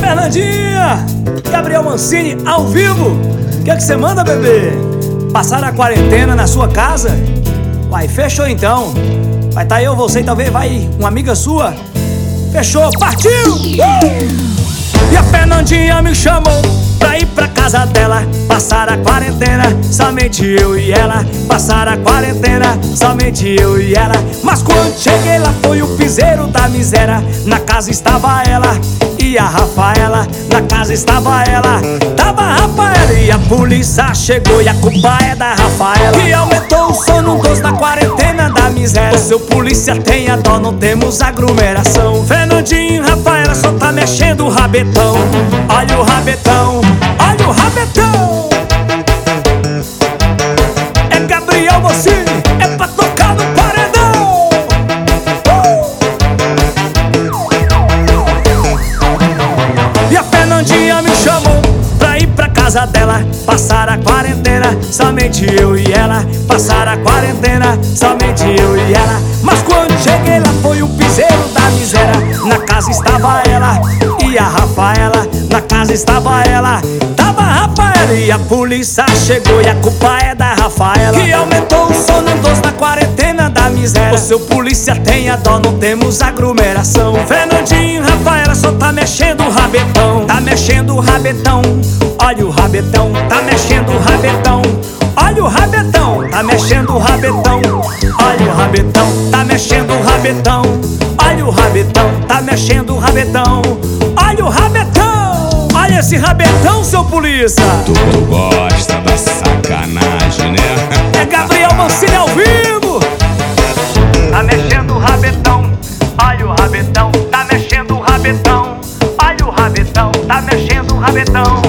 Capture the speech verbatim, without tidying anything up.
Fernandinha, Gabriel Mancini ao vivo. O que é que você manda, bebê? Passar a quarentena na sua casa? Uai, fechou então. Vai estar tá eu, você e talvez vai uma amiga sua. Fechou, partiu! Uh! E a Fernandinha me chamou pra ir pra casa dela, passar a quarentena, somente eu e ela. Passar a quarentena, somente eu e ela. Mas quando cheguei lá foi o piseiro da miséria. Na casa estava ela e a Rafaela. Na casa estava ela, tava a Rafaela. E a polícia chegou e a culpa é da Rafaela, que aumentou o sono doce da quarentena da miséria. Seu polícia tenha dó, não temos aglomeração. Fernandinho e Rafaela só tá mexendo o rabetão. Olha o rabetão, olha o rabetão. É Gabriel Mancini, é pra tocar no paredão. uh! E a Fernandinha me chamou pra ir pra casa dela, passar a quarentena, somente eu e ela. Passar a quarentena, somente eu e ela. Mas quando cheguei lá foi o piseiro da miséria. Na casa estava ela e a Rafaela. Na casa estava ela, tava a Rafaela. E a polícia chegou e a culpa é da Rafaela, que aumentou o sono doce da quarentena da miséria. O seu polícia tenha dó, não temos aglomeração. Fernandinho e Rafaela só tá mexendo o rabetão. Tá mexendo o rabetão, olha o rabetão. Tá mexendo o rabetão, olha o rabetão. Tá mexendo o rabetão, olha o rabetão. Tá mexendo o rabetão, olha o rabetão. Tá mexendo o rabetão, olha o rabetão. Olha esse rabetão, seu polícia. Tu, tu gosta da sacanagem, né? É Gabriel Mancini ao vivo. Tá mexendo o rabetão, olha o rabetão. Tá mexendo o rabetão, olha o rabetão. Tá mexendo o rabetão.